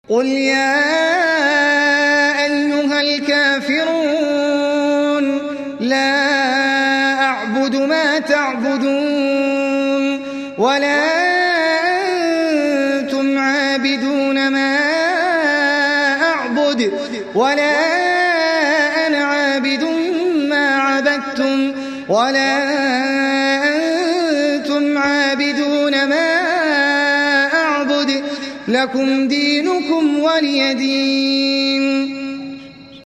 قل يا أيها الكافرون لا أعبد ما تعبدون ولا أنتم عابدون ما أعبد ولا أنا عابد ما عبدتم ولا أنتم عابدون ما أعبد لكم دينكم ولي دين.